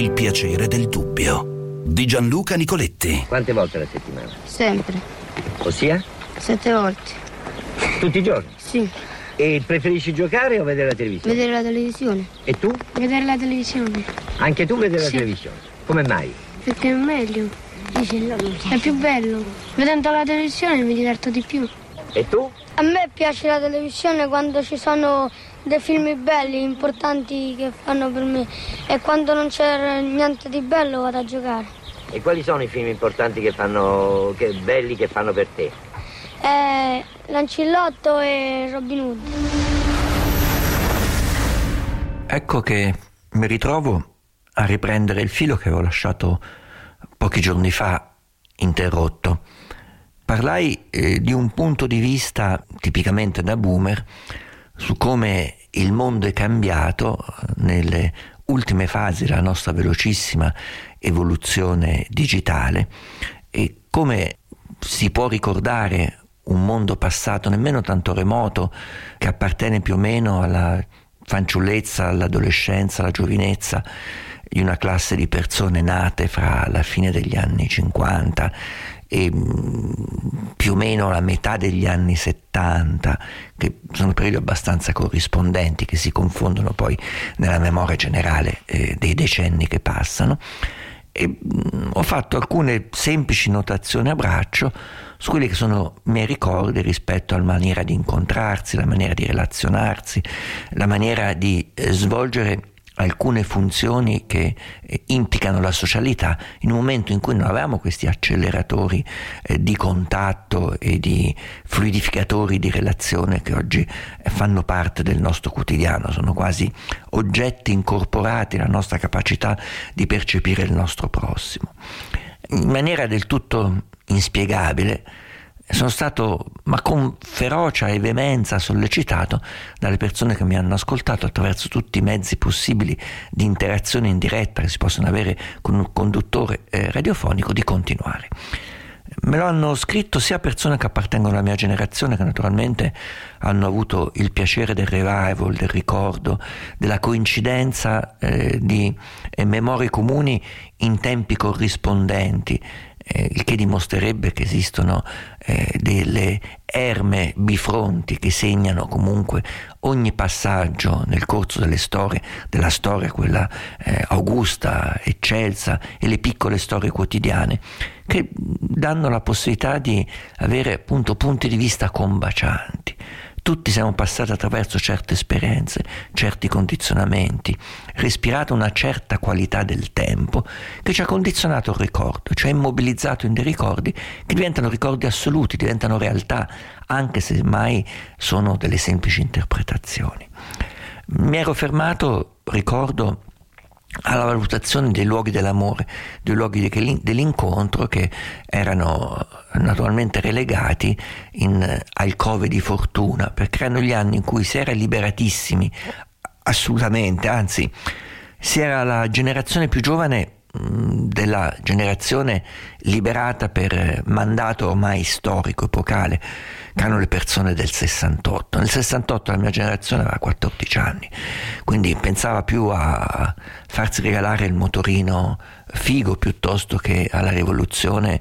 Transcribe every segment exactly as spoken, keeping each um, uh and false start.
Il piacere del dubbio di Gianluca Nicoletti. Quante volte alla settimana? Sempre. Ossia? Sette volte. Tutti i giorni? Sì. E preferisci giocare o vedere la televisione? Vedere la televisione. E tu? Vedere la televisione. Anche tu vedere Sì. la televisione? Come mai? Perché è meglio. È più bello. Vedendo la televisione mi diverto di più. E tu? A me piace la televisione quando ci sono dei film belli, importanti che fanno per me, e quando non c'è niente di bello vado a giocare. E quali sono i film importanti che fanno, che belli che fanno per te? Eh, Lancillotto e Robin Hood. Ecco che mi ritrovo a riprendere il filo che avevo lasciato pochi giorni fa interrotto. Parlai eh, di un punto di vista tipicamente da boomer su come il mondo è cambiato nelle ultime fasi della nostra velocissima evoluzione digitale e come si può ricordare un mondo passato nemmeno tanto remoto, che appartiene più o meno alla fanciullezza, all'adolescenza, alla giovinezza di una classe di persone nate fra la fine degli anni cinquanta e più o meno la metà degli anni settanta, che sono periodi abbastanza corrispondenti, che si confondono poi nella memoria generale eh, dei decenni che passano. E mh, ho fatto alcune semplici notazioni a braccio su quelli che sono i miei ricordi rispetto alla maniera di incontrarsi, la maniera di relazionarsi, la maniera di eh, svolgere alcune funzioni che eh, implicano la socialità in un momento in cui non avevamo questi acceleratori eh, di contatto e di fluidificatori di relazione che oggi eh, fanno parte del nostro quotidiano, sono quasi oggetti incorporati alla nostra capacità di percepire il nostro prossimo. In maniera del tutto inspiegabile sono stato, ma con ferocia e veemenza, sollecitato dalle persone che mi hanno ascoltato attraverso tutti i mezzi possibili di interazione in diretta che si possono avere con un conduttore eh, radiofonico, di continuare. Me lo hanno scritto sia persone che appartengono alla mia generazione, che naturalmente hanno avuto il piacere del revival, del ricordo, della coincidenza eh, di eh, memorie comuni in tempi corrispondenti, eh, il che dimostrerebbe che esistono eh, delle erme bifronti che segnano comunque ogni passaggio nel corso delle storie, della storia quella eh, augusta, eccelsa, e le piccole storie quotidiane, che danno la possibilità di avere appunto punti di vista combacianti. Tutti siamo passati attraverso certe esperienze, certi condizionamenti, respirato una certa qualità del tempo che ci ha condizionato il ricordo, ci ha immobilizzato in dei ricordi che diventano ricordi assoluti, diventano realtà, anche se mai sono delle semplici interpretazioni. Mi ero fermato, ricordo, alla valutazione dei luoghi dell'amore, dei luoghi dell'incontro, che erano naturalmente relegati in alcove di fortuna, perché erano gli anni in cui si era liberatissimi assolutamente, anzi si era la generazione più giovane della generazione liberata per mandato ormai storico, epocale, che erano le persone del sessantotto. Nel sessantotto la mia generazione aveva quattordici anni, quindi pensava più a farsi regalare il motorino figo piuttosto che alla rivoluzione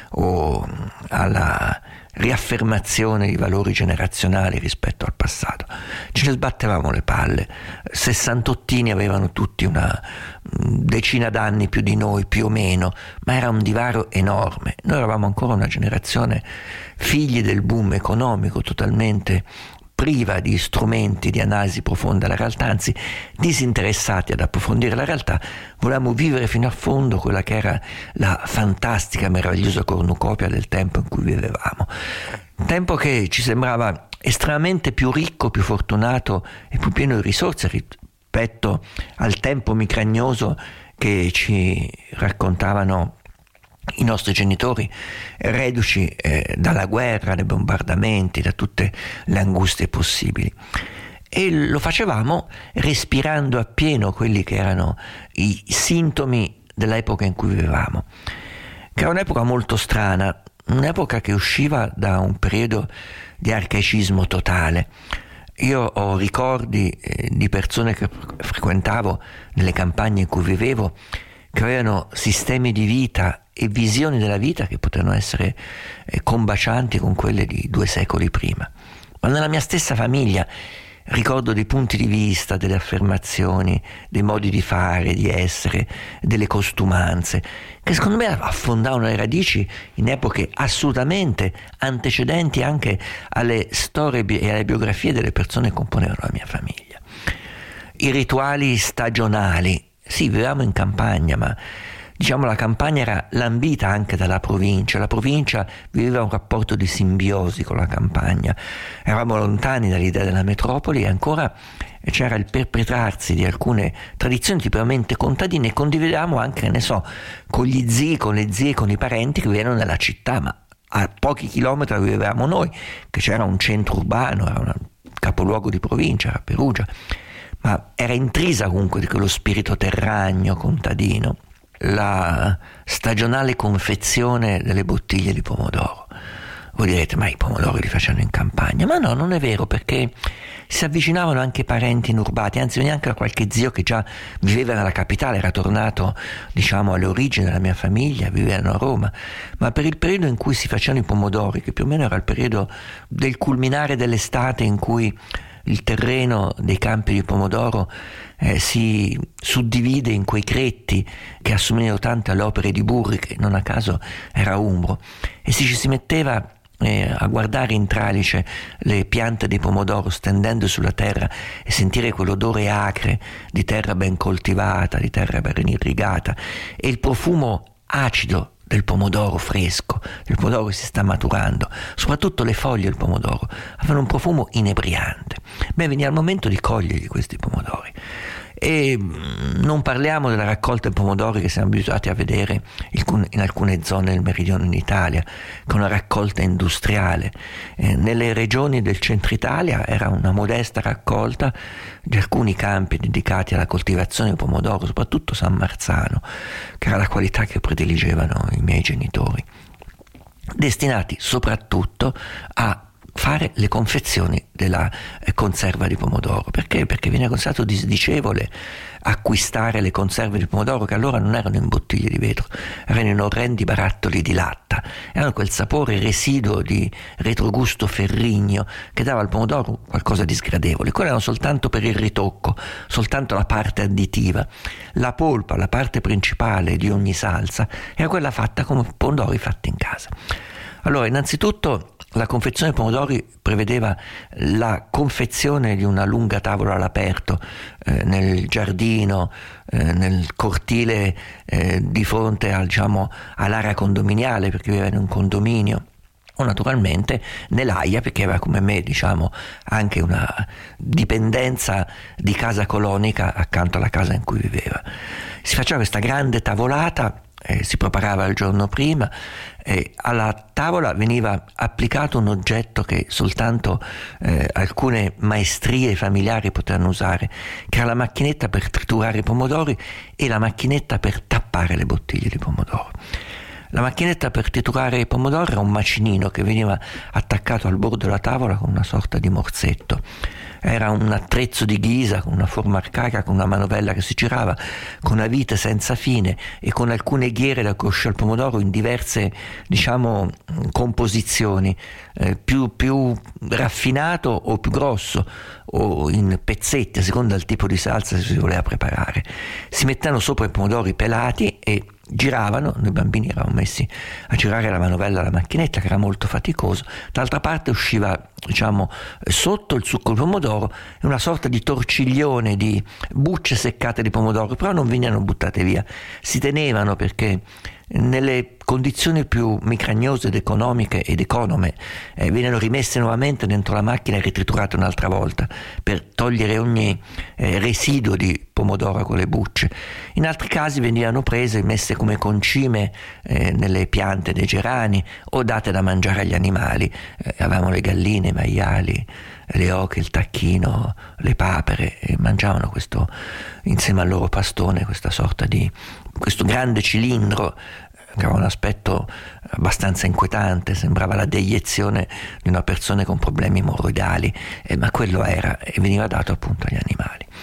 o alla riaffermazione di valori generazionali rispetto al passato. Ce ne sbattevamo le palle. Sessantottini avevano tutti una decina d'anni più di noi, più o meno, ma era un divario enorme. Noi eravamo ancora una generazione figli del boom economico, totalmente priva di strumenti di analisi profonda della realtà, anzi disinteressati ad approfondire la realtà. Volevamo vivere fino a fondo quella che era la fantastica, meravigliosa cornucopia del tempo in cui vivevamo. Tempo che ci sembrava estremamente più ricco, più fortunato e più pieno di risorse rispetto al tempo micragnoso che ci raccontavano i nostri genitori, reduci eh, dalla guerra, dai bombardamenti, da tutte le angustie possibili. E lo facevamo respirando appieno quelli che erano i sintomi dell'epoca in cui vivevamo, che era un'epoca molto strana, un'epoca che usciva da un periodo di arcaicismo totale. Io ho ricordi eh, di persone che frequentavo nelle campagne in cui vivevo, che avevano sistemi di vita e visioni della vita che potevano essere eh, combacianti con quelle di due secoli prima. Ma nella mia stessa famiglia ricordo dei punti di vista, delle affermazioni, dei modi di fare, di essere, delle costumanze, che secondo me affondavano le radici in epoche assolutamente antecedenti anche alle storie e alle biografie delle persone che componevano la mia famiglia. I rituali stagionali, sì, vivevamo in campagna, ma diciamo la campagna era lambita anche dalla provincia, la provincia viveva un rapporto di simbiosi con la campagna, eravamo lontani dall'idea della metropoli e ancora c'era il perpetrarsi di alcune tradizioni tipicamente contadine e condividevamo anche, ne so, con gli zii, con le zie, con i parenti che vivevano nella città, ma a pochi chilometri vivevamo noi, che c'era un centro urbano, era un capoluogo di provincia, era Perugia, ma era intrisa comunque di quello spirito terragno, contadino. La stagionale confezione delle bottiglie di pomodoro. Voi direte, ma i pomodori li facevano in campagna? Ma no, non è vero, perché si avvicinavano anche parenti inurbati, anzi veniva anche da qualche zio che già viveva nella capitale, era tornato diciamo alle origini della mia famiglia, vivevano a Roma, ma per il periodo in cui si facevano i pomodori, che più o meno era il periodo del culminare dell'estate in cui il terreno dei campi di pomodoro eh, si suddivide in quei cretti che assomigliano tanto alle opere di Burri, che non a caso era umbro, e si ci si metteva eh, a guardare in tralice le piante di pomodoro stendendo sulla terra e sentire quell'odore acre di terra ben coltivata, di terra ben irrigata, e il profumo acido del pomodoro fresco, del pomodoro che si sta maturando, soprattutto le foglie del pomodoro avevano un profumo inebriante. Beh, veniva il momento di coglierli questi pomodori, e non parliamo della raccolta dei pomodori che siamo abituati a vedere in alcune zone del meridione d'Italia, con una raccolta industriale. Eh, nelle regioni del centro Italia era una modesta raccolta di alcuni campi dedicati alla coltivazione del pomodoro, soprattutto San Marzano, che era la qualità che prediligevano i miei genitori, destinati soprattutto a fare le confezioni della eh, conserva di pomodoro. Perché? Perché viene considerato disdicevole acquistare le conserve di pomodoro, che allora non erano in bottiglie di vetro, erano in orrendi barattoli di latta, erano quel sapore residuo di retrogusto ferrigno che dava al pomodoro qualcosa di sgradevole. Quello erano soltanto per il ritocco, soltanto la parte additiva. La polpa, la parte principale di ogni salsa, era quella fatta come pomodori fatti in casa. Allora, innanzitutto la confezione dei pomodori prevedeva la confezione di una lunga tavola all'aperto eh, nel giardino, eh, nel cortile eh, di fronte al, diciamo, all'area condominiale, perché viveva in un condominio, o naturalmente nell'aia, perché aveva come me diciamo anche una dipendenza di casa colonica accanto alla casa in cui viveva. Si faceva questa grande tavolata, eh, si preparava il giorno prima, e alla tavola veniva applicato un oggetto che soltanto eh, alcune maestrie familiari potevano usare, che era la macchinetta per triturare i pomodori e la macchinetta per tappare le bottiglie di pomodoro. La macchinetta per triturare i pomodori era un macinino che veniva attaccato al bordo della tavola con una sorta di morsetto. Era un attrezzo di ghisa con una forma arcaica, con una manovella che si girava, con una vite senza fine e con alcune ghiere da coscia al pomodoro in diverse, diciamo, composizioni, eh, più, più raffinato o più grosso, o in pezzetti a seconda del tipo di salsa che si voleva preparare. Si mettevano sopra i pomodori pelati e giravano, noi bambini eravamo messi a girare la manovella della macchinetta, che era molto faticoso. D'altra parte usciva, diciamo, sotto il succo di pomodoro e una sorta di torciglione di bucce seccate di pomodoro, però non venivano buttate via, si tenevano perché nelle condizioni più micragnose ed economiche ed econome eh, vennero rimesse nuovamente dentro la macchina e ritriturate un'altra volta per togliere ogni eh, residuo di pomodoro con le bucce. In altri casi venivano prese e messe come concime eh, nelle piante dei gerani o date da mangiare agli animali. Eh, avevamo le galline, i maiali, le oche, il tacchino, le papere, e mangiavano questo insieme al loro pastone, questa sorta di questo grande cilindro che aveva un aspetto abbastanza inquietante, sembrava la deiezione di una persona con problemi emorroidali, eh, ma quello era, e veniva dato appunto agli animali.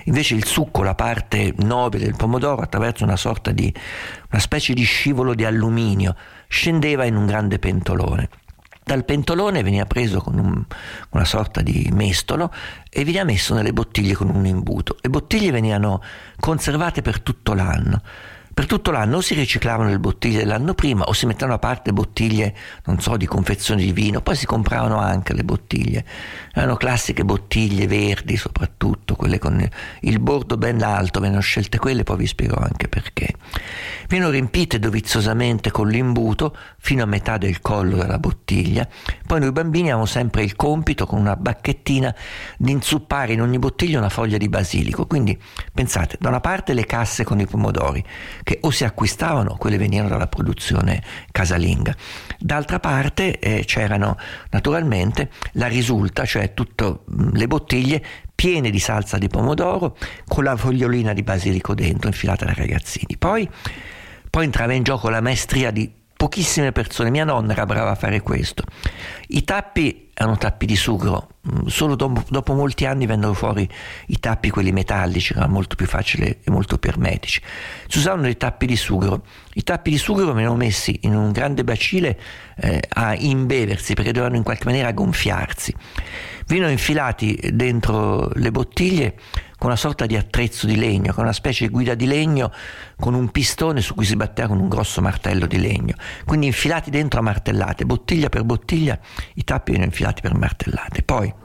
invece il succo, la parte nobile del pomodoro, attraverso una sorta di una specie di scivolo di alluminio, scendeva in un grande pentolone. Dal pentolone veniva preso con un, una sorta di mestolo e veniva messo nelle bottiglie con un imbuto. Le bottiglie venivano conservate per tutto l'anno. Per tutto l'anno o si riciclavano le bottiglie dell'anno prima o si mettevano a parte bottiglie, non so, di confezioni di vino, poi si compravano anche le bottiglie. Erano classiche bottiglie verdi soprattutto, quelle con il bordo ben alto, venivano scelte quelle, poi vi spiego anche perché. Venivano riempite doviziosamente con l'imbuto fino a metà del collo della bottiglia. Poi noi bambini avevamo sempre il compito con una bacchettina di inzuppare in ogni bottiglia una foglia di basilico. Quindi pensate, da una parte le casse con i pomodori, che o si acquistavano, quelle venivano dalla produzione casalinga. D'altra parte eh, c'erano naturalmente la risulta, cioè tutte le bottiglie piene di salsa di pomodoro con la fogliolina di basilico dentro, infilata dai ragazzini. Poi, poi entrava in gioco la maestria di pochissime persone. Mia nonna era brava a fare questo. I tappi erano tappi di sughero, solo dopo, dopo molti anni vennero fuori i tappi quelli metallici, erano molto più facili e molto più ermetici. Si usavano dei tappi di sughero. I tappi di sughero venivano messi in un grande bacile eh, a imbeversi, perché dovevano in qualche maniera gonfiarsi. Venivano infilati dentro le bottiglie con una sorta di attrezzo di legno, con una specie di guida di legno con un pistone su cui si batteva con un grosso martello di legno. Quindi infilati dentro a martellate, bottiglia per bottiglia, i tappi venivano infilati per martellate. Poi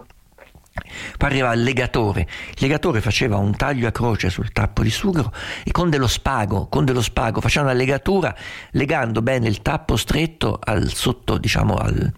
Poi arriva il legatore. Il legatore faceva un taglio a croce sul tappo di sughero e con dello spago, con dello spago faceva una legatura legando bene il tappo stretto al sotto, diciamo,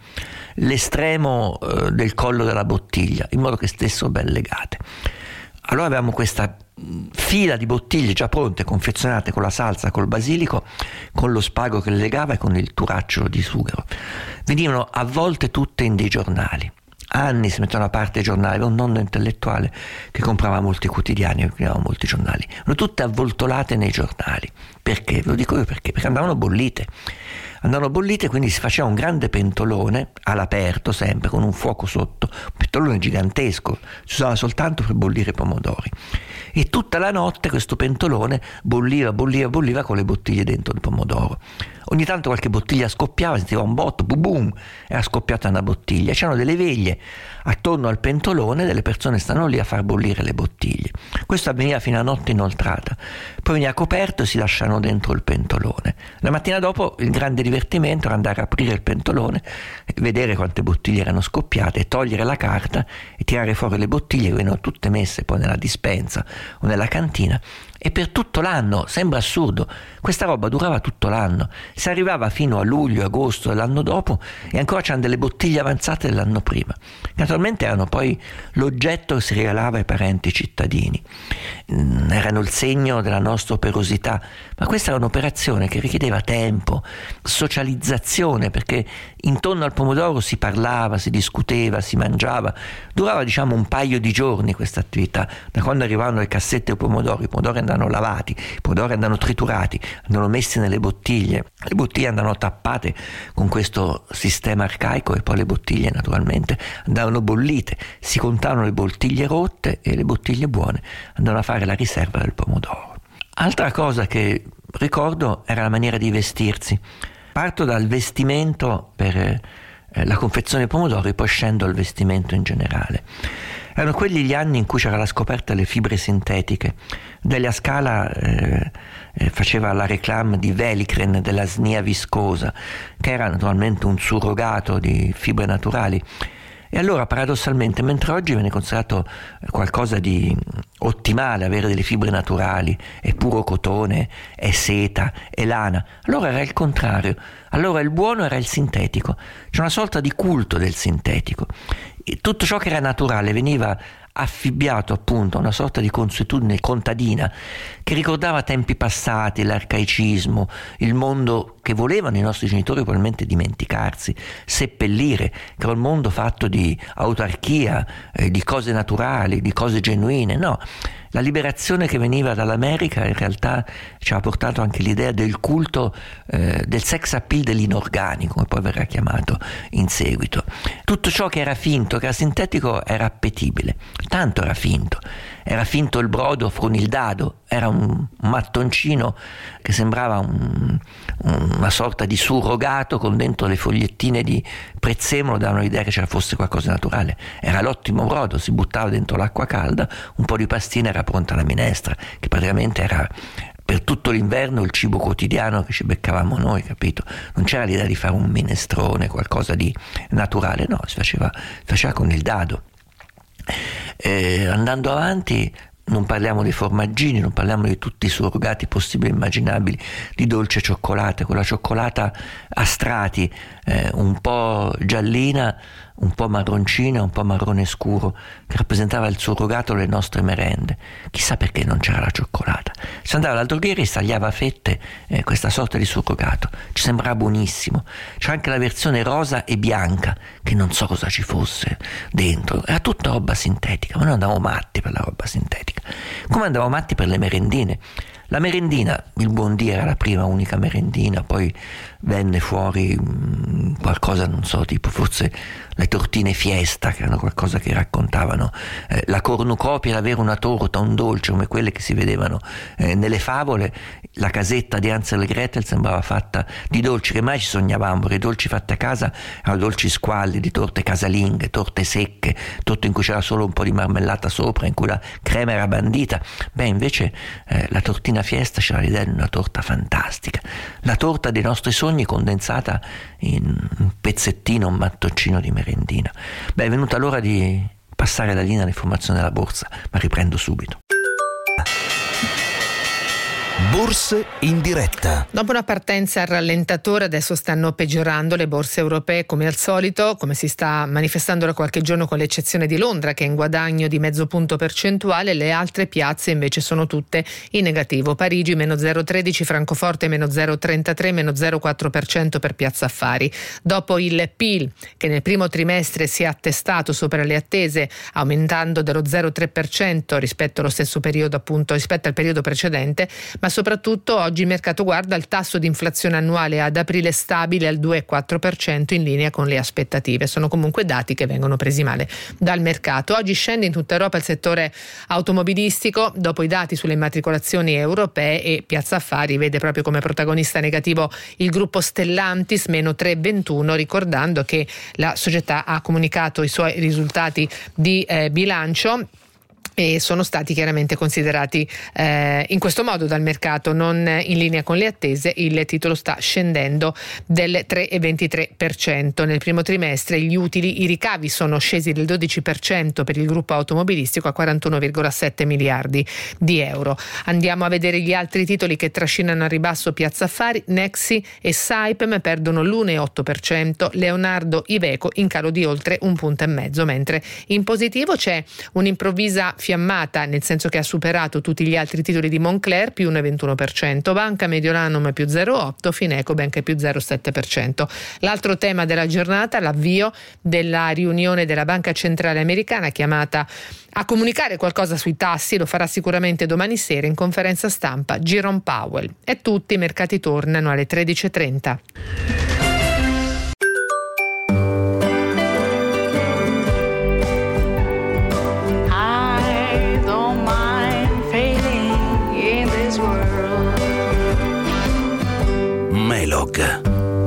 all'estremo eh, del collo della bottiglia, in modo che stessero ben legate. Allora avevamo questa fila di bottiglie già pronte, confezionate con la salsa, col basilico, con lo spago che le legava e con il turaccio di sughero. Venivano avvolte tutte in dei giornali. Anni si mettevano a parte i giornali. Avevo un nonno intellettuale che comprava molti quotidiani, che comprava molti giornali. Erano tutte avvoltolate nei giornali. Perché? Ve lo dico io perché. Perché andavano bollite. Andavano bollite, quindi si faceva un grande pentolone all'aperto, sempre con un fuoco sotto, un pentolone gigantesco, si usava soltanto per bollire i pomodori. E tutta la notte questo pentolone bolliva, bolliva, bolliva con le bottiglie dentro il pomodoro. Ogni tanto qualche bottiglia scoppiava, si sentiva un botto, boom, boom, era scoppiata una bottiglia. C'erano delle veglie attorno al pentolone, delle persone stavano lì a far bollire le bottiglie. Questo avveniva fino a notte inoltrata. Poi veniva coperto e si lasciavano dentro il pentolone. La mattina dopo il grande divertimento era andare a aprire il pentolone, vedere quante bottiglie erano scoppiate, togliere la carta e tirare fuori le bottiglie che venivano tutte messe poi nella dispensa o nella cantina. E per tutto l'anno, sembra assurdo, questa roba durava tutto l'anno, si arrivava fino a luglio, agosto dell'anno dopo e ancora c'erano delle bottiglie avanzate dell'anno prima. Naturalmente erano poi l'oggetto che si regalava ai parenti cittadini, erano il segno della nostra operosità, ma questa era un'operazione che richiedeva tempo, socializzazione, perché intorno al pomodoro si parlava, si discuteva, si mangiava, durava diciamo un paio di giorni questa attività, da quando arrivavano le cassette ai pomodori, i pomodori andavano lavati, i pomodori andavano triturati, andavano messi nelle bottiglie, le bottiglie andavano tappate con questo sistema arcaico e poi le bottiglie naturalmente andavano bollite, si contavano le bottiglie rotte e le bottiglie buone andavano a fare la riserva del pomodoro. Altra cosa che ricordo era la maniera di vestirsi. Parto dal vestimento per eh, la confezione dei pomodori, poi scendo al vestimento in generale. Erano quelli gli anni in cui c'era la scoperta delle fibre sintetiche. Delia Scala eh, eh, faceva la reclame di Velicren, della snia viscosa, che era naturalmente un surrogato di fibre naturali. E allora paradossalmente, mentre oggi viene considerato qualcosa di ottimale avere delle fibre naturali, è puro cotone, è seta, è lana, allora era il contrario. Allora il buono era il sintetico. C'è una sorta di culto del sintetico. E tutto ciò che era naturale veniva affibbiato appunto a una sorta di consuetudine contadina che ricordava tempi passati, l'arcaicismo, il mondo che volevano i nostri genitori probabilmente dimenticarsi, seppellire, che era un mondo fatto di autarchia, eh, di cose naturali, di cose genuine. No, La liberazione che veniva dall'America in realtà ci ha portato anche l'idea del culto eh, del sex appeal dell'inorganico, come poi verrà chiamato in seguito. Tutto ciò che era finto, che era sintetico, era appetibile. Tanto era finto. Era finto il brodo con il dado, era un mattoncino che sembrava un, una sorta di surrogato con dentro le fogliettine di prezzemolo, davano l'idea che c'era fosse qualcosa di naturale. Era l'ottimo brodo, si buttava dentro l'acqua calda, un po' di pastina, era pronta la minestra, che praticamente era per tutto l'inverno il cibo quotidiano che ci beccavamo noi, capito? Non c'era l'idea di fare un minestrone, qualcosa di naturale, no, si faceva, si faceva con il dado. Eh, andando avanti, non parliamo dei formaggini, non parliamo di tutti i surrogati possibili e immaginabili di dolce cioccolata, quella cioccolata a strati, eh, un po' giallina, un po' marroncina, un po' marrone scuro, che rappresentava il surrogato delle nostre merende. Chissà perché non c'era la cioccolata. Si andava dal droghiere e si tagliava a fette eh, questa sorta di surrogato. Ci sembrava buonissimo. C'era anche la versione rosa e bianca, che non so cosa ci fosse dentro. Era tutta roba sintetica, ma noi andavamo matti per la roba sintetica. Come andavamo matti per le merendine. La merendina, il buon Dio, era la prima unica merendina, poi venne fuori mh, qualcosa, non so, tipo forse le tortine Fiesta, che erano qualcosa che raccontavano eh, la cornucopia, l'avere una torta, un dolce come quelle che si vedevano eh, nelle favole. La casetta di Hansel e Gretel sembrava fatta di dolci che mai ci sognavamo, perché i dolci fatti a casa erano dolci squallidi, torte casalinghe, torte secche, torte in cui c'era solo un po' di marmellata sopra, in cui la crema era bandita. Beh, invece eh, la tortina Fiesta c'era l'idea di una torta fantastica, la torta dei nostri sogni condensata in un pezzettino, un mattoncino di merendina. Beh, è venuta l'ora di passare la linea all'informazione della borsa, ma riprendo subito. Borse in diretta. Dopo una partenza al rallentatore, adesso stanno peggiorando le borse europee come al solito, come si sta manifestando da qualche giorno, con l'eccezione di Londra che è in guadagno di mezzo punto percentuale. Le altre piazze invece sono tutte in negativo. Parigi meno zero virgola tredici, Francoforte meno zero virgola trentatré, meno zero virgola quattro per cento per Piazza Affari. Dopo il P I L che nel primo trimestre si è attestato sopra le attese, aumentando dello zero virgola tre per cento rispetto allo stesso periodo, appunto rispetto al periodo precedente, ma soprattutto oggi il mercato guarda il tasso di inflazione annuale ad aprile stabile al due virgola quattro per cento, in linea con le aspettative. Sono comunque dati che vengono presi male dal mercato. Oggi scende in tutta Europa il settore automobilistico dopo i dati sulle immatricolazioni europee, e Piazza Affari vede proprio come protagonista negativo il gruppo Stellantis meno tre virgola ventuno, ricordando che la società ha comunicato i suoi risultati di eh, bilancio e sono stati chiaramente considerati eh, in questo modo dal mercato, non in linea con le attese. Il titolo sta scendendo del tre virgola ventitré per cento. Nel primo trimestre gli utili, i ricavi sono scesi del dodici per cento per il gruppo automobilistico a quarantuno virgola sette miliardi di euro. Andiamo a vedere gli altri titoli che trascinano a ribasso Piazza Affari. Nexi e Saipem perdono l'uno virgola otto per cento, Leonardo Iveco in calo di oltre un punto e mezzo, mentre in positivo c'è un'improvvisa fiammata, nel senso che ha superato tutti gli altri titoli di Moncler, più uno virgola ventuno per cento, Banca Mediolanum più zero virgola otto per cento, Fineco Bank più zero virgola sette per cento. L'altro tema della giornata, l'avvio della riunione della Banca Centrale Americana, chiamata a comunicare qualcosa sui tassi. Lo farà sicuramente domani sera in conferenza stampa Jerome Powell. E tutti i mercati tornano alle tredici e trenta. Melog.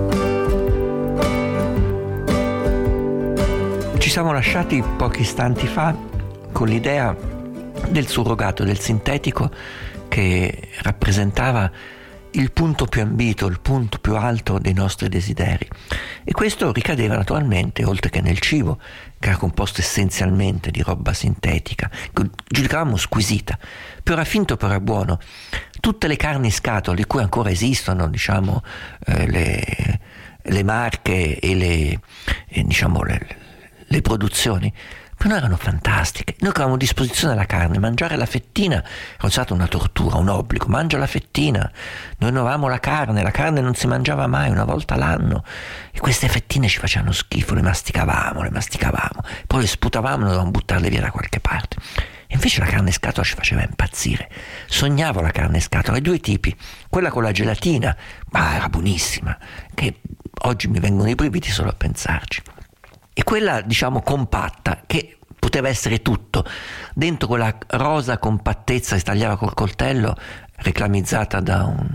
Ci siamo lasciati pochi istanti fa con l'idea del surrogato, del sintetico, che rappresentava il punto più ambito, il punto più alto dei nostri desideri. E questo ricadeva naturalmente, oltre che nel cibo, che era composto essenzialmente di roba sintetica, che giudicavamo squisita, più era finto più era buono. Tutte le carni in scatola, di cui ancora esistono, diciamo, eh, le, le marche e le, e, diciamo, le, le produzioni, per noi erano fantastiche. Noi avevamo a disposizione la carne, mangiare la fettina era stata una tortura, un obbligo. Mangia la fettina. Noi non avevamo la carne, la carne non si mangiava mai, una volta l'anno, e queste fettine ci facevano schifo, le masticavamo, le masticavamo, poi le sputavamo e dovevamo buttarle via da qualche parte. E invece la carne in scatola ci faceva impazzire. Sognavo la carne in scatola, i due tipi, quella con la gelatina, ma era buonissima, che oggi mi vengono i brividi solo a pensarci, e quella diciamo compatta, che poteva essere tutto, dentro quella rosa compattezza che si tagliava col coltello, reclamizzata da un,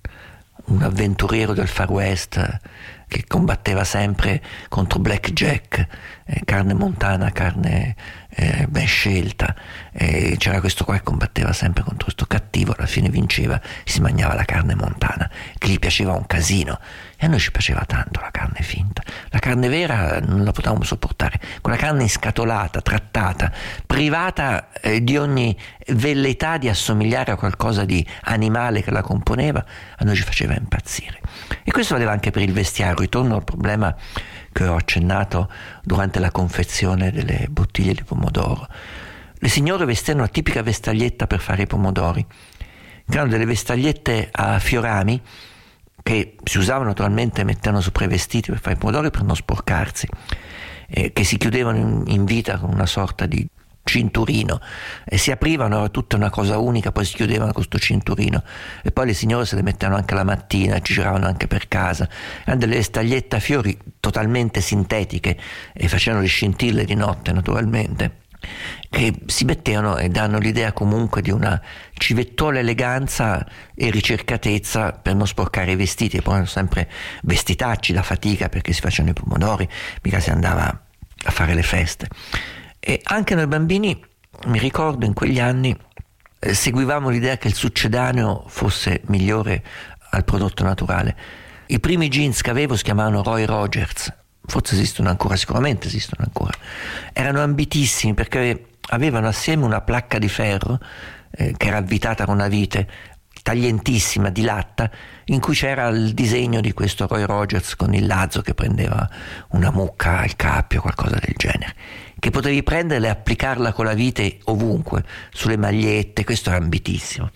un avventuriero del Far West che combatteva sempre contro Blackjack, eh, carne montana, carne eh, ben scelta, eh, c'era questo qua che combatteva sempre contro questo cattivo, alla fine vinceva, si mangiava la carne montana, che gli piaceva un casino, e a noi ci piaceva tanto la carne finta. La carne vera non la potevamo sopportare, quella carne inscatolata, trattata, privata eh, di ogni velleità di assomigliare a qualcosa di animale che la componeva, a noi ci faceva impazzire. E questo valeva anche per il vestiario. Ritorno al problema che ho accennato durante la confezione delle bottiglie di pomodoro. Le signore vestivano la tipica vestaglietta per fare i pomodori, che erano delle vestagliette a fiorami che si usavano naturalmente, mettevano sopra i vestiti per fare i pomodori per non sporcarsi, eh, che si chiudevano in, in vita con una sorta di cinturino e si aprivano, era tutta una cosa unica, poi si chiudevano con questo cinturino, e poi le signore se le mettevano anche la mattina, ci giravano anche per casa. Erano delle stagliette a fiori totalmente sintetiche e facevano le scintille di notte naturalmente, che si mettevano e danno l'idea comunque di una civettola eleganza e ricercatezza per non sporcare i vestiti. E poi erano sempre vestitacci da fatica perché si facevano i pomodori, mica si andava a fare le feste. E anche noi bambini, mi ricordo in quegli anni, eh, seguivamo l'idea che il succedaneo fosse migliore al prodotto naturale. I primi jeans che avevo si chiamavano Roy Rogers, forse esistono ancora, sicuramente esistono ancora. Erano ambitissimi perché avevano assieme una placca di ferro eh, che era avvitata con una vite taglientissima di latta, in cui c'era il disegno di questo Roy Rogers con il lazzo che prendeva una mucca al cappio, qualcosa del genere, che potevi prenderla e applicarla con la vite ovunque, sulle magliette. Questo era ambitissimo.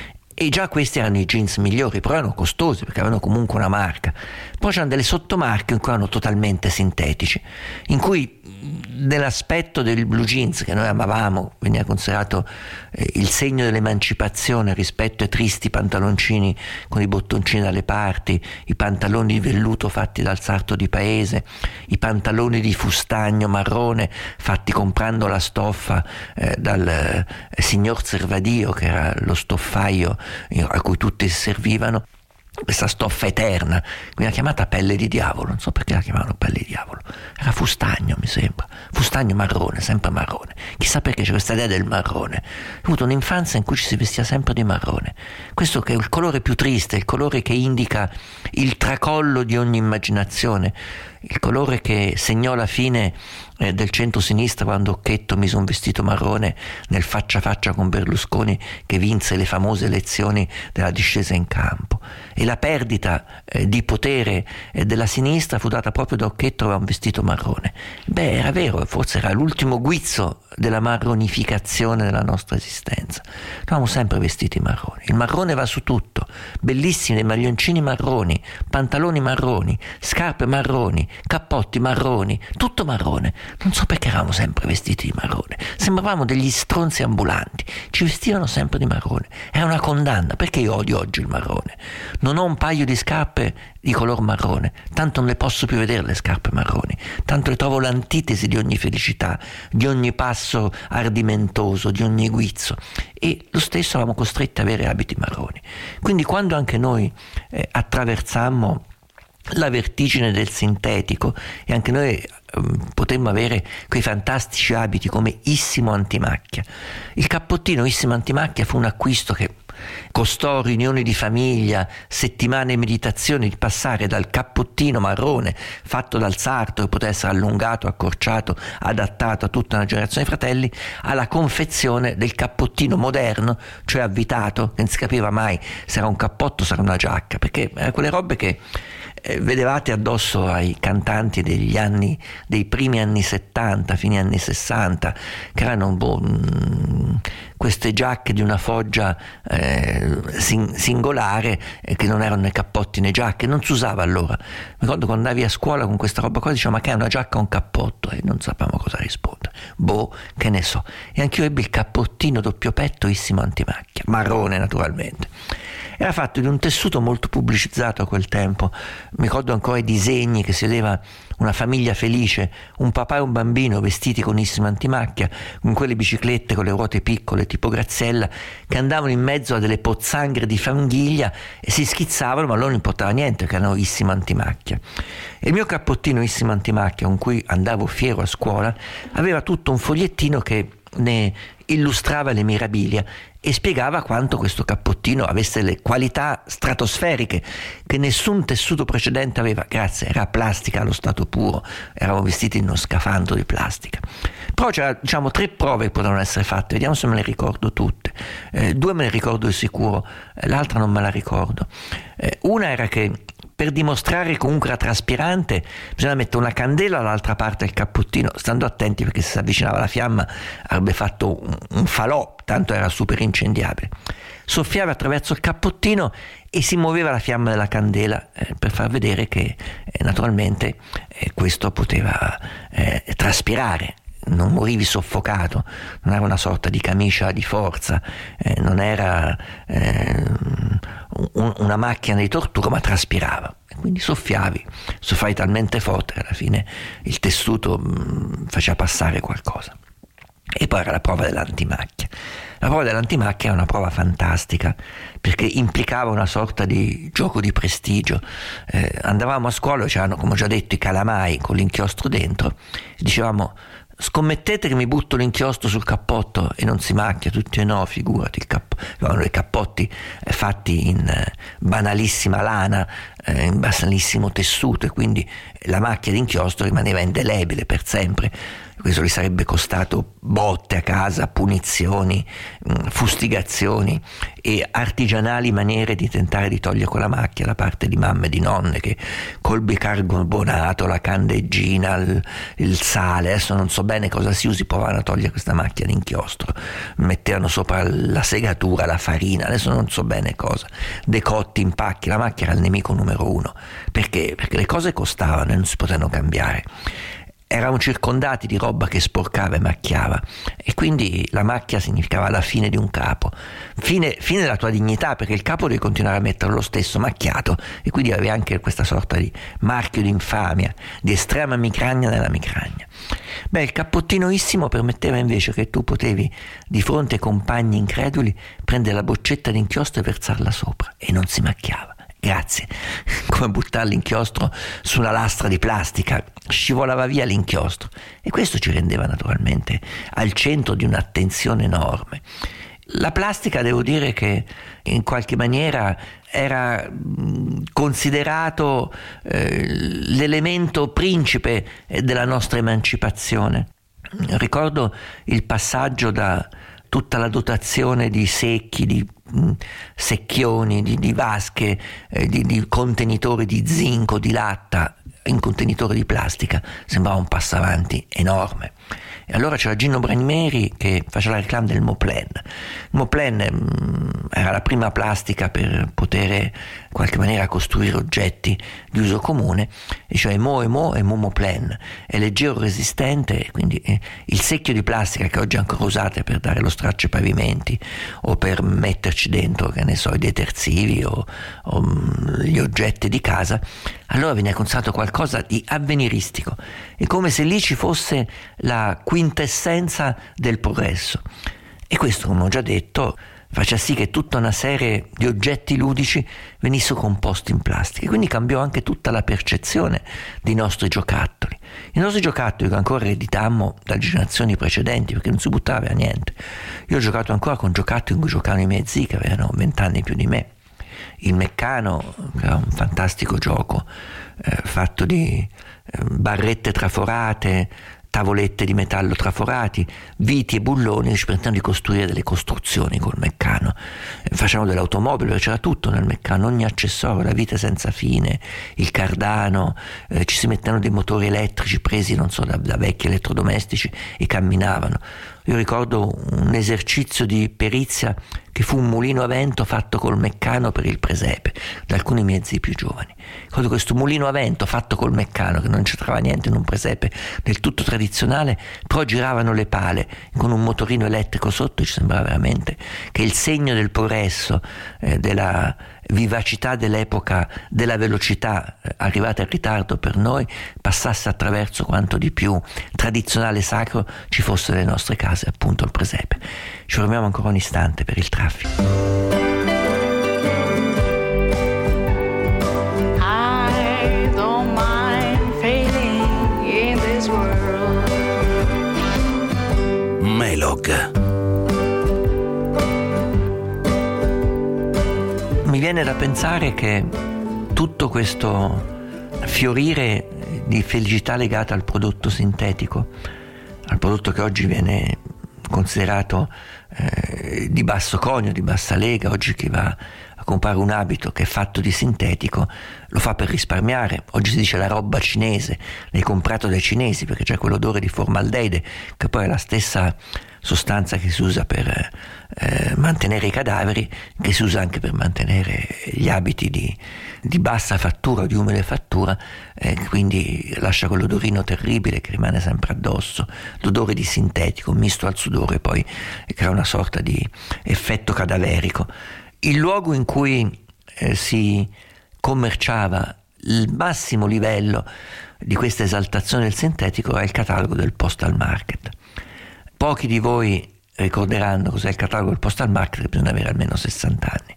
E già questi erano i jeans migliori, però erano costosi perché avevano comunque una marca. Poi c'erano delle sottomarche in cui erano totalmente sintetici, in cui nell'aspetto del blue jeans che noi amavamo veniva considerato eh, il segno dell'emancipazione rispetto ai tristi pantaloncini con i bottoncini dalle parti, i pantaloni di velluto fatti dal sarto di paese, i pantaloni di fustagno marrone fatti comprando la stoffa eh, dal eh, signor Servadio, che era lo stoffaio a cui tutti si servivano, questa stoffa eterna, quindi chiamata pelle di diavolo, non so perché la chiamavano pelle di diavolo, era fustagno mi sembra, fustagno marrone, sempre marrone, chissà perché c'è questa idea del marrone. Ho avuto un'infanzia in cui ci si vestiva sempre di marrone, questo che è il colore più triste, il colore che indica il tracollo di ogni immaginazione, il colore che segnò la fine eh, del centro-sinistra quando Occhetto mise un vestito marrone nel faccia a faccia con Berlusconi, che vinse le famose elezioni della discesa in campo. E la perdita eh, di potere eh, della sinistra fu data proprio da Occhetto, aveva un vestito marrone. Beh, era vero, forse era l'ultimo guizzo della marronificazione della nostra esistenza. Eravamo sempre vestiti marroni. Il marrone va su tutto, bellissimi dei maglioncini marroni, pantaloni marroni, scarpe marroni, cappotti marroni, tutto marrone. Non so perché eravamo sempre vestiti di marrone, sembravamo degli stronzi ambulanti, ci vestivano sempre di marrone, era una condanna. Perché io odio oggi il marrone? Non ho un paio di scarpe di color marrone, tanto non le posso più vedere le scarpe marroni, tanto le trovo l'antitesi di ogni felicità, di ogni passo ardimentoso, di ogni guizzo, e lo stesso eravamo costretti ad avere abiti marroni. Quindi quando anche noi eh, attraversammo la vertigine del sintetico e anche noi eh, potemmo avere quei fantastici abiti come Issimo Antimacchia. Il cappottino Issimo Antimacchia fu un acquisto che costò riunioni di famiglia, settimane di meditazioni, di passare dal cappottino marrone fatto dal sarto, che poteva essere allungato, accorciato, adattato a tutta una generazione di fratelli, alla confezione del cappottino moderno, cioè avvitato, che non si capiva mai se era un cappotto o se era una giacca, perché erano quelle robe che eh, vedevate addosso ai cantanti degli anni, dei primi anni settanta, fine anni sessanta, che erano boh, mh, queste giacche di una foggia eh, sing- singolare eh, che non erano né cappotti né giacche, non si usava allora. Mi ricordo quando andavi a scuola con questa roba qua, diceva: ma che è una giacca o un cappotto? E non sapevamo cosa rispondere. Boh, che ne so. E anch'io ebbi il cappottino doppio petto Issimo antimacchia, marrone naturalmente. Era fatto di un tessuto molto pubblicizzato a quel tempo. Mi ricordo ancora i disegni che si vedeva una famiglia felice, un papà e un bambino vestiti con Issimo antimacchia, con quelle biciclette con le ruote piccole tipo Graziella, che andavano in mezzo a delle pozzanghere di fanghiglia e si schizzavano, ma loro non importava niente che erano Issimo antimacchia. E il mio cappottino Issimo antimacchia, con cui andavo fiero a scuola, aveva tutto un fogliettino che ne illustrava le mirabilia e spiegava quanto questo cappottino avesse le qualità stratosferiche che nessun tessuto precedente aveva. Grazie, era plastica allo stato puro, eravamo vestiti in uno scafandro di plastica. Però c'erano, diciamo, tre prove che potevano essere fatte, vediamo se me le ricordo tutte. Eh, due me le ricordo di sicuro, l'altra non me la ricordo. Eh, una era che per dimostrare comunque era traspirante bisogna mettere una candela dall'altra parte del cappottino, stando attenti perché se si avvicinava la fiamma avrebbe fatto un, un falò, tanto era super incendiabile. Soffiava attraverso il cappottino e si muoveva la fiamma della candela eh, per far vedere che eh, naturalmente eh, questo poteva eh, traspirare. Non morivi soffocato, non era una sorta di camicia di forza, eh, non era eh, un, una macchina di tortura, ma traspirava. E quindi soffiavi, soffiavi talmente forte che alla fine il tessuto mh, faceva passare qualcosa. E poi era la prova dell'antimacchia. La prova dell'antimacchia è una prova fantastica perché implicava una sorta di gioco di prestigio. Eh, andavamo a scuola, c'erano, come ho già detto, i calamai con l'inchiostro dentro, e dicevamo: scommettete che mi butto l'inchiostro sul cappotto e non si macchia? Tutti: no, figurati, il capp- avevano i cappotti eh, fatti in eh, banalissima lana, eh, in banalissimo tessuto, e quindi la macchia d'inchiostro rimaneva indelebile per sempre. Questo gli sarebbe costato botte a casa, punizioni, fustigazioni e artigianali maniere di tentare di togliere quella macchia da parte di mamme e di nonne che col bicarbonato, la candeggina, il, il sale, adesso non so bene cosa si usi, provavano a togliere questa macchia d'inchiostro, mettevano sopra la segatura, la farina, adesso non so bene cosa, decotti, impacchi. La macchia era il nemico numero uno. Perché? Perché le cose costavano e non si potevano cambiare. Eravamo circondati di roba che sporcava e macchiava, e quindi la macchia significava la fine di un capo, fine, fine della tua dignità, perché il capo devi continuare a metterlo lo stesso macchiato, e quindi avevi anche questa sorta di marchio di infamia, di estrema micragna nella micragna. Beh, il cappottino Issimo permetteva invece che tu potevi, di fronte ai compagni increduli, prendere la boccetta d'inchiostro e versarla sopra, e non si macchiava. Grazie, come buttare l'inchiostro su una lastra di plastica, scivolava via l'inchiostro, e questo ci rendeva naturalmente al centro di un'attenzione enorme. La plastica, devo dire che in qualche maniera era considerato eh, l'elemento principe della nostra emancipazione. Ricordo il passaggio da tutta la dotazione di secchi, di mh, secchioni, di, di vasche, eh, di, di contenitori di zinco, di latta in contenitore di plastica, sembrava un passo avanti enorme. E allora c'era Gino Branieri che faceva la reclama del Moplen. Il Moplen mh, era la prima plastica per poter in qualche maniera costruire oggetti di uso comune, e cioè Mo e Mo e Mo Moplen. È leggero, resistente, quindi eh, il secchio di plastica che oggi ancora usate per dare lo straccio ai pavimenti o per metterci dentro, che ne so, i detersivi o, o mh, gli oggetti di casa, allora veniva considerato qualcosa di avveniristico. È come se lì ci fosse la quintessenza del progresso, e questo, come ho già detto, faceva sì che tutta una serie di oggetti ludici venissero composti in plastica, quindi cambiò anche tutta la percezione dei nostri giocattoli. I nostri giocattoli che ancora ereditammo dalle generazioni precedenti, perché non si buttava via niente. Io ho giocato ancora con giocattoli in cui giocavano i miei zii che avevano vent'anni più di me. Il Meccano, che era un fantastico gioco eh, fatto di eh, barrette traforate, tavolette di metallo traforati, viti e bulloni, ci permettevano di costruire delle costruzioni col Meccano. Eh, facevamo delle automobili, perché c'era tutto nel Meccano, ogni accessorio, la vite senza fine, il cardano, eh, ci si mettevano dei motori elettrici presi, non so, da, da vecchi elettrodomestici, e camminavano. Io ricordo un esercizio di perizia che fu un mulino a vento fatto col meccano per il presepe da alcuni miei zii più giovani. Ricordo questo mulino a vento fatto col meccano, che non c'entrava niente in un presepe del tutto tradizionale, però giravano le pale con un motorino elettrico sotto. Ci sembrava veramente che il segno del progresso, eh, della vivacità dell'epoca, della velocità eh, arrivata in ritardo per noi, passasse attraverso quanto di più tradizionale e sacro ci fosse nelle nostre case, appunto il presepe. Ci fermiamo ancora un istante per il traffico. I don't mind fading in this world. Melog. Mi viene da pensare che tutto questo fiorire di felicità legata al prodotto sintetico, al prodotto che oggi viene considerato eh, di basso conio, di bassa lega, oggi chi va a comprare un abito che è fatto di sintetico lo fa per risparmiare. Oggi si dice la roba cinese, l'hai comprato dai cinesi perché c'è quell'odore di formaldeide, che poi è la stessa sostanza che si usa per eh, mantenere i cadaveri, che si usa anche per mantenere gli abiti di, di bassa fattura o di umile fattura, eh, quindi lascia quell'odorino terribile che rimane sempre addosso, l'odore di sintetico misto al sudore, poi crea una sorta di effetto cadaverico. Il luogo in cui eh, si commerciava il massimo livello di questa esaltazione del sintetico era il catalogo del Postal Market. Pochi di voi ricorderanno cos'è il catalogo del Postal Market, che bisogna avere almeno sessanta anni.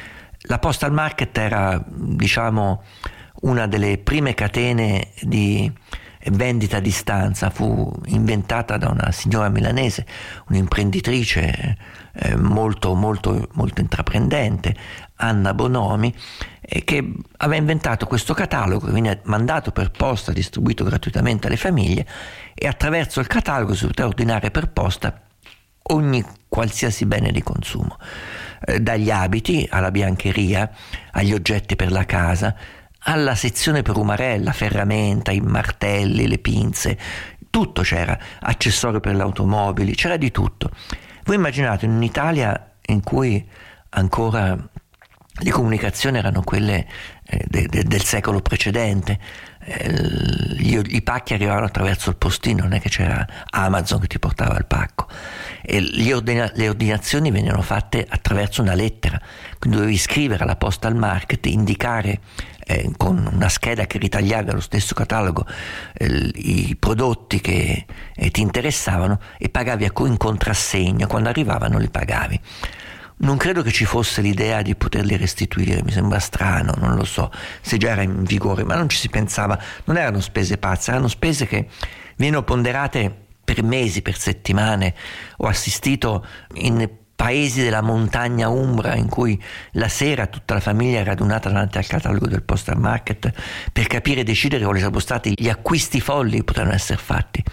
La Postal Market era, diciamo, una delle prime catene di vendita a distanza. Fu inventata da una signora milanese, un'imprenditrice eh, molto, molto, molto intraprendente, Anna Bonomi, eh, che aveva inventato questo catalogo che viene mandato per posta, distribuito gratuitamente alle famiglie, e attraverso il catalogo si poteva ordinare per posta ogni qualsiasi bene di consumo, eh, dagli abiti alla biancheria, agli oggetti per la casa, alla sezione per umarella, ferramenta, i martelli, le pinze, tutto c'era, accessori per le automobili, c'era di tutto. Voi immaginate in un'Italia in cui ancora le comunicazioni erano quelle eh, de, de, del secolo precedente, eh, gli, i pacchi arrivavano attraverso il postino, non è che c'era Amazon che ti portava il pacco, e gli ordina, le ordinazioni venivano fatte attraverso una lettera, quindi dovevi scrivere alla Postal Market, indicare eh, con una scheda che ritagliava lo stesso catalogo eh, i prodotti che eh, ti interessavano, e pagavi in contrassegno, quando arrivavano li pagavi. Non credo che ci fosse l'idea di poterli restituire, mi sembra strano, non lo so se già era in vigore, ma non ci si pensava, non erano spese pazze, erano spese che venivano ponderate per mesi, per settimane. Ho assistito in paesi della montagna umbra in cui la sera tutta la famiglia era radunata davanti al catalogo del Postal Market per capire e decidere quali sarebbero stati gli acquisti folli che potevano essere fatti.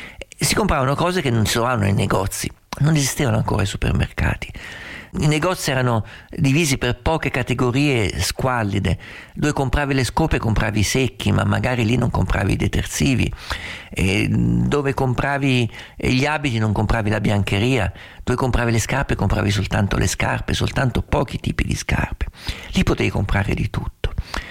Si compravano cose che non si trovavano nei negozi, non esistevano ancora i supermercati. I negozi erano divisi per poche categorie squallide, dove compravi le scope compravi i secchi, ma magari lì non compravi i detersivi, e dove compravi gli abiti non compravi la biancheria, dove compravi le scarpe compravi soltanto le scarpe, soltanto pochi tipi di scarpe. Lì potevi comprare di tutto.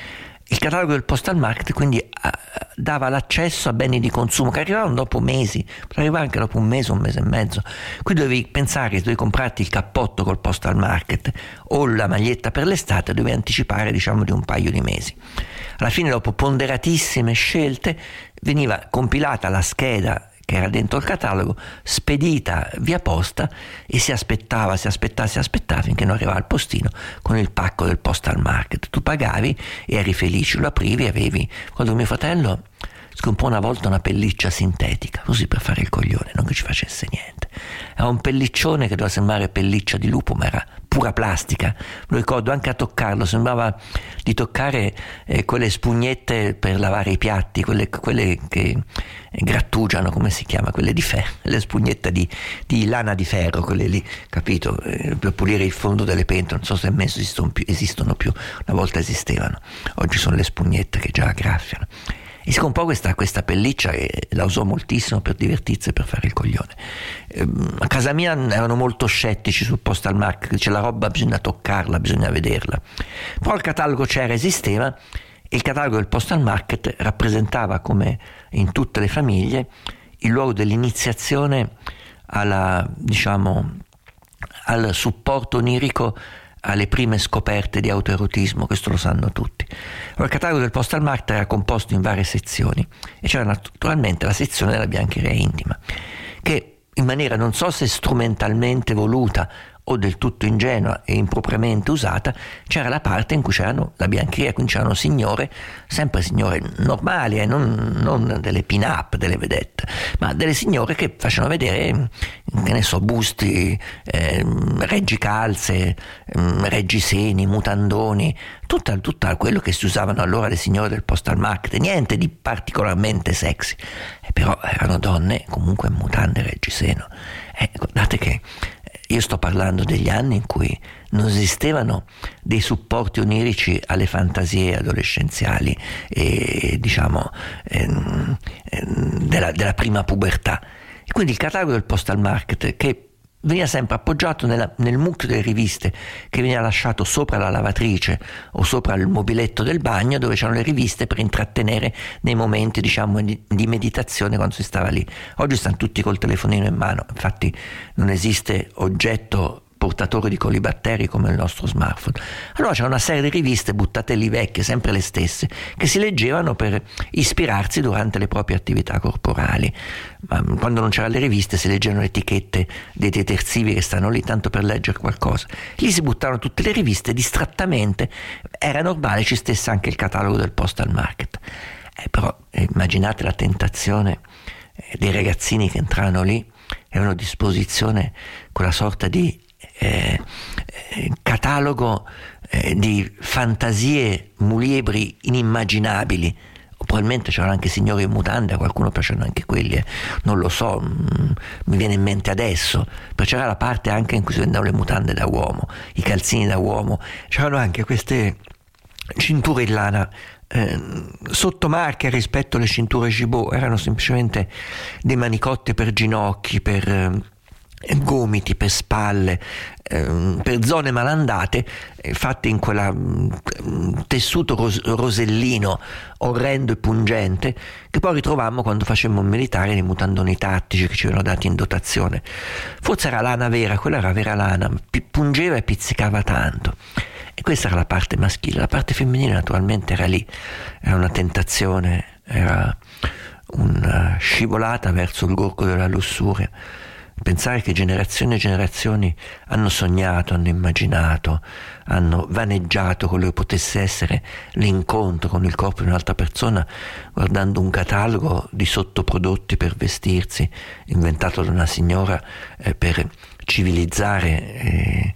Il catalogo del Postal Market quindi uh, dava l'accesso a beni di consumo che arrivavano dopo mesi, poteva arrivare anche dopo un mese, un mese e mezzo. Qui dovevi pensare che dovevi comprarti il cappotto col Postal Market o la maglietta per l'estate, dovevi anticipare, diciamo, di un paio di mesi. Alla fine, dopo ponderatissime scelte, veniva compilata la scheda che era dentro il catalogo, spedita via posta, e si aspettava, si aspettava, si aspettava finché non arrivava al postino con il pacco del Postal Market. Tu pagavi e eri felice, lo aprivi e avevi, quando mio fratello si comprò una volta una pelliccia sintetica, così per fare il coglione, non che ci facesse niente. Era un pelliccione che doveva sembrare pelliccia di lupo, ma era pura plastica. Lo ricordo, anche a toccarlo sembrava di toccare eh, quelle spugnette per lavare i piatti, quelle, quelle che grattugiano, come si chiama, quelle di ferro, le spugnette di, di lana di ferro, quelle lì, capito, eh, per pulire il fondo delle pentole. Non so se adesso esistono più, esistono più, una volta esistevano, oggi sono le spugnette che già graffiano. E si comprò questa, questa pelliccia e la usò moltissimo per divertirsi e per fare il coglione. Ehm, a casa mia erano molto scettici sul postal market, dice la roba bisogna toccarla, bisogna vederla. Però il catalogo c'era, esisteva, e il catalogo del postal market rappresentava, come in tutte le famiglie, il luogo dell'iniziazione alla, diciamo, al supporto onirico alle prime scoperte di autoerotismo. Questo lo sanno tutti. Allora, il catalogo del postal market era composto in varie sezioni e c'era naturalmente la sezione della biancheria intima, che in maniera non so se strumentalmente voluta o del tutto ingenua e impropriamente usata, c'era la parte in cui c'erano la biancheria, quindi c'erano signore, sempre signore normali, eh, non, non delle pin-up, delle vedette, ma delle signore che facevano vedere, che ne so, busti, eh, reggicalze, eh, reggiseni, mutandoni, tutta, tutta quello che si usavano allora le signore del postal market, niente di particolarmente sexy, eh, però erano donne comunque in mutande e reggiseno. Eh, guardate che io sto parlando degli anni in cui non esistevano dei supporti onirici alle fantasie adolescenziali e diciamo ehm, ehm, della, della prima pubertà. E quindi il catalogo del postal market, che veniva sempre appoggiato nella, nel mucchio delle riviste che veniva lasciato sopra la lavatrice o sopra il mobiletto del bagno, dove c'erano le riviste per intrattenere nei momenti, diciamo, di, di meditazione quando si stava lì. Oggi stanno tutti col telefonino in mano, infatti non esiste oggetto portatore di colibatteri come il nostro smartphone. Allora c'era una serie di riviste buttate lì vecchie, sempre le stesse, che si leggevano per ispirarsi durante le proprie attività corporali. Ma quando non c'erano le riviste si leggevano le etichette dei detersivi che stanno lì tanto per leggere qualcosa. Lì si buttavano tutte le riviste distrattamente, era normale ci stesse anche il catalogo del postal market. Eh, però eh, immaginate la tentazione eh, dei ragazzini che entravano lì e avevano a disposizione quella sorta di Eh, eh, catalogo eh, di fantasie muliebri inimmaginabili. O probabilmente c'erano anche signori in mutande, a qualcuno piacciono anche quelli, eh. non lo so, mm, mi viene in mente adesso. Però c'era la parte anche in cui si vendevano le mutande da uomo, i calzini da uomo, c'erano anche queste cinture in lana eh, sottomarche rispetto alle cinture Gibaud, erano semplicemente dei manicotti per ginocchi, per eh, gomiti, per spalle, eh, per zone malandate, eh, fatte in quella mh, tessuto ros- rosellino orrendo e pungente che poi ritrovammo quando facemmo il militare nei mutandoni tattici che ci avevano dati in dotazione. Forse era lana vera, quella era vera lana, p- pungeva e pizzicava tanto. E questa era la parte maschile. La parte femminile naturalmente era lì, era una tentazione, era una scivolata verso il gorgo della lussuria. Pensare che generazioni e generazioni hanno sognato, hanno immaginato, hanno vaneggiato quello che potesse essere l'incontro con il corpo di un'altra persona guardando un catalogo di sottoprodotti per vestirsi inventato da una signora eh, per civilizzare eh,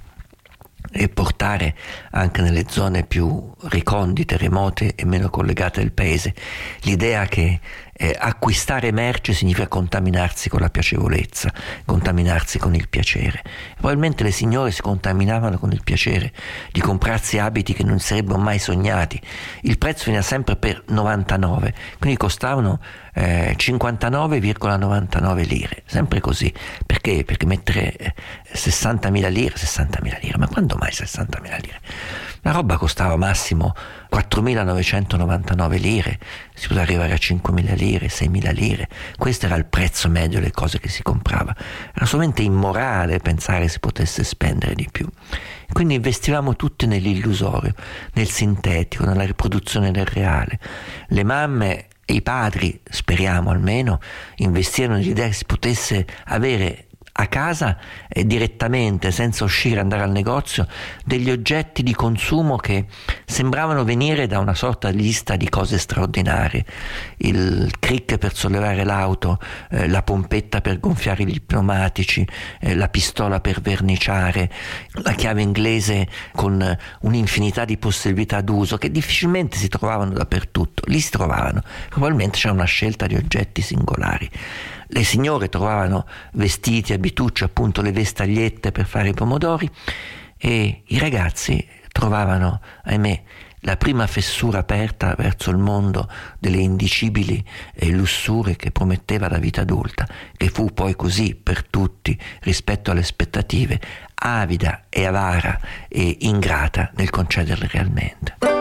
e portare anche nelle zone più ricondite, remote e meno collegate del paese l'idea che eh, acquistare merce significa contaminarsi con la piacevolezza, contaminarsi con il piacere. Probabilmente le signore si contaminavano con il piacere di comprarsi abiti che non sarebbero mai sognati. Il prezzo veniva sempre per novantanove, quindi costavano eh, cinquantanove virgola novantanove lire, sempre così. Perché? Perché mettere eh, sessantamila lire, sessantamila lire, ma quando mai sessantamila lire? La roba costava massimo quattromilanovecentonovantanove lire, si poteva arrivare a cinquemila lire, seimila lire. Questo era il prezzo medio delle cose che si comprava. Era solamente immorale pensare si potesse spendere di più. Quindi investivamo tutti nell'illusorio, nel sintetico, nella riproduzione del reale. Le mamme e i padri, speriamo almeno, investivano nell'idea che si potesse avere a casa e direttamente, senza uscire, andare al negozio, degli oggetti di consumo che sembravano venire da una sorta di lista di cose straordinarie: il crick per sollevare l'auto, eh, la pompetta per gonfiare gli pneumatici, eh, la pistola per verniciare, la chiave inglese con un'infinità di possibilità d'uso che difficilmente si trovavano dappertutto. Lì si trovavano, probabilmente c'era una scelta di oggetti singolari. Le signore trovavano vestiti, abitucci, appunto le vestagliette per fare i pomodori, e i ragazzi trovavano, ahimè, la prima fessura aperta verso il mondo delle indicibili eh, lussurie che prometteva la vita adulta, che fu poi così per tutti rispetto alle aspettative, avida e avara e ingrata nel concederle realmente.